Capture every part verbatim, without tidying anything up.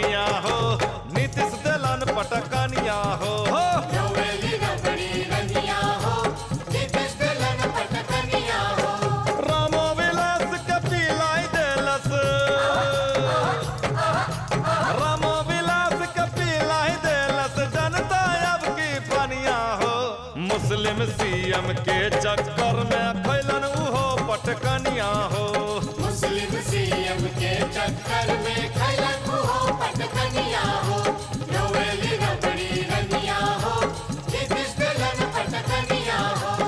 पनिया हो, नीतीश दिलन पटकनिया हो, हो। रोवेली रबड़ी रनिया हो, नीतीश दिलन पटकनिया हो। रामो विलास के पिलाई देलस, रामो विलास के पिलाई देलस, जनता अब की पनिया हो। मुस्लिम सीएम के चक्कर में फैलन उहो पटकनिया हो। मुस्लिम सीएम के चक्कर में खैलन हो पटकनिया हो। रोवेली रबड़ी रनिया हो, नीतीश दिलन पटकनिया हो।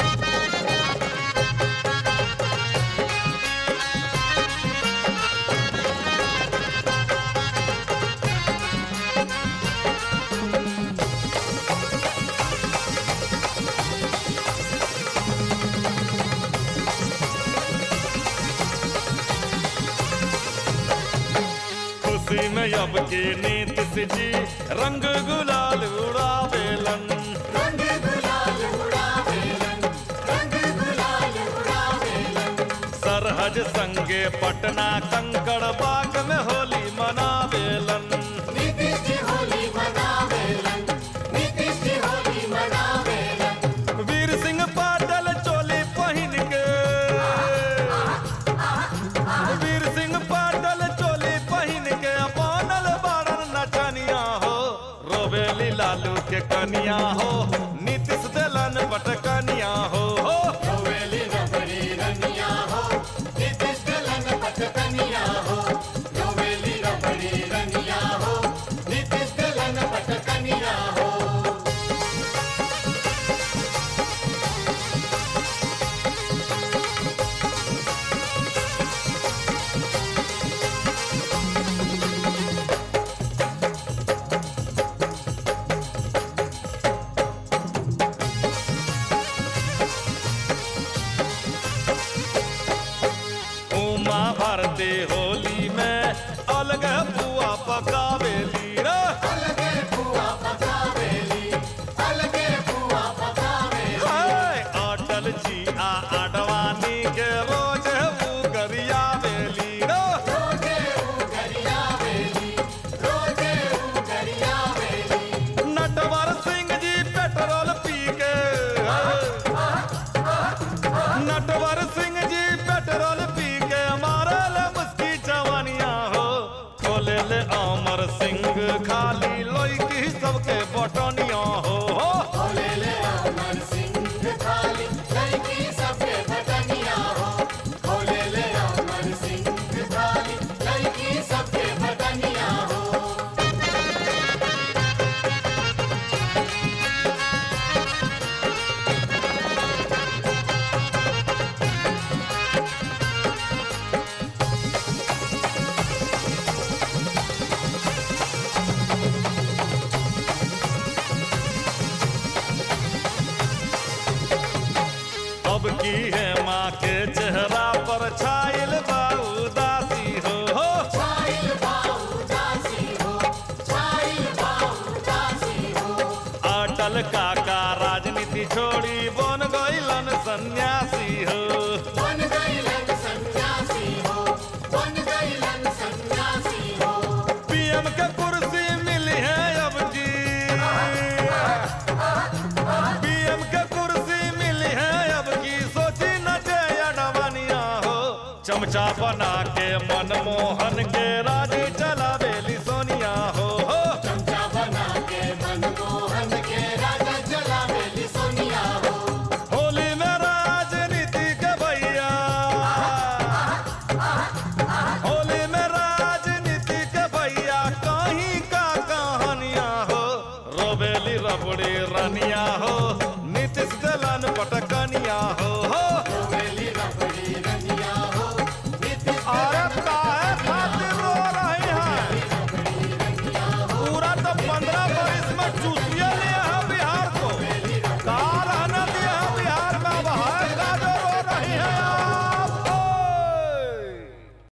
खुशी में अब के नीतीश जी रंग गुलाल उड़ावेलन, रंग गुलाल उड़ावेलन, रंग गुलाल उड़ावेलन। सरहज संगे पटना कंकड़ बाग में होली मनावेलन। नीतीश जी होली मनावेलन, नीतीश जी होली मनावेलन। वीर सिंह पाटल चोली पहिन के, वीर सिंह पाटल चोली पहिन के बनल बारन नचनिया हो। रोवेली लालू के कनिया हो, नीतीश दिलन पटकनिया हो, हो। रोवेली रबड़ी रनिया हो, नीतीश दिलन पटकनिया हो। रोवेली रबड़ी रनिया हो, नीतीश दिलन पटकनिया हो। उमा भारती होली में अलग पुआ पकावेली रे। अलगे पुआ पकावेली, अलगे पुआ पकावेली। हाय, अटल जी आ आडवाणी के रोज ऊ गरियावेली रे। रोजे उगरियावेली, रोजे उगरियावेली। नटवर सिंह जी पेट्रोल पी के, नटवर सिंह जी पेट्रोल पी के मारल मुस्की जवानिया हो। खोले ले अमर सिंह खाली लोई सबके बटनिया हो, हो। खोले ले अमर सिंह खाली लड़की सबके बटनिया हो। खोले ले अमर सिंह खाली लड़की सबके बटनिया हो। अब की है माँ के चेहरा पर छाइल बा उदासी हो, हो। छाइल बाऊ दासी हो, छाइल बाऊ दासी हो। अटल काका राजनीति छोड़ी बन गइलन सन्यासी हो। बन गइलन सन्यासी हो, बन गइलन सन्यासी हो। पीएम के कुर्सी मिली है अब की, पीएम के कुर्सी मिली है अब की, सोची न जे अडवानिया हो। चमचा बना के मनमोहन के राजी चलावेली सोनिया हो, हो। चमचा बना के मनमोहन के राजा चलावेली सोनिया हो। होली में राजनीति के भैया, होली में राजनीति के भैया कहीं का कहानियां हो। रोवेली रबड़ी रनिया हो,